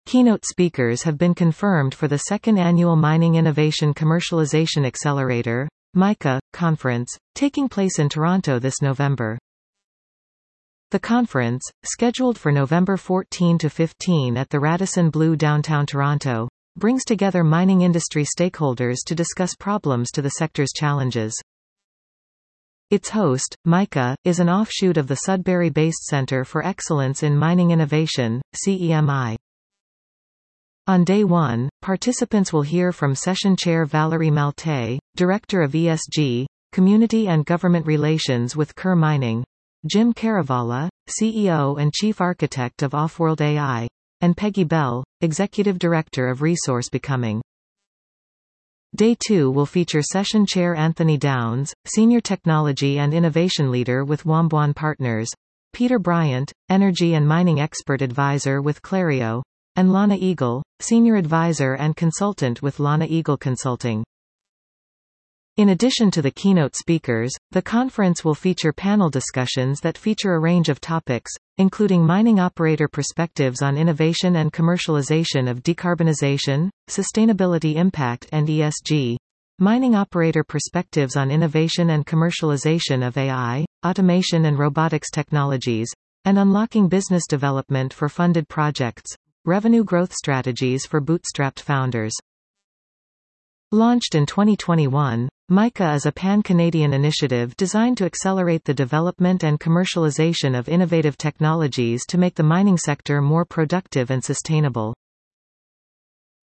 Keynote speakers have been confirmed for the second annual Mining Innovation Commercialization Accelerator (MICA) conference, taking place in Toronto this November. The conference, scheduled for November 14 to 15 at the Radisson Blu downtown Toronto, brings together mining industry stakeholders to discuss problems to the sector's challenges. Its host, MICA, is an offshoot of the Sudbury-based Centre for Excellence in Mining Innovation, CEMI. On day 1, participants will hear from Session Chair Valerie Maltais, Director of ESG, Community and Government Relations with Kerr Mining, Jim Caravalla, CEO and Chief Architect of Offworld AI, and Peggy Bell, Executive Director of Resource Becoming. Day 2 will feature Session Chair Anthony Downs, Senior Technology and Innovation Leader with Wambwan Partners, Peter Bryant, Energy and Mining Expert Advisor with Clario, and Lana Eagle, Senior Advisor and Consultant with Lana Eagle Consulting. In addition to the keynote speakers, the conference will feature panel discussions that feature a range of topics, including mining operator perspectives on innovation and commercialization of decarbonization, sustainability impact and ESG, mining operator perspectives on innovation and commercialization of AI, automation and robotics technologies, and unlocking business development for funded projects, revenue growth strategies for bootstrapped founders. Launched in 2021, MICA is a pan-Canadian initiative designed to accelerate the development and commercialization of innovative technologies to make the mining sector more productive and sustainable.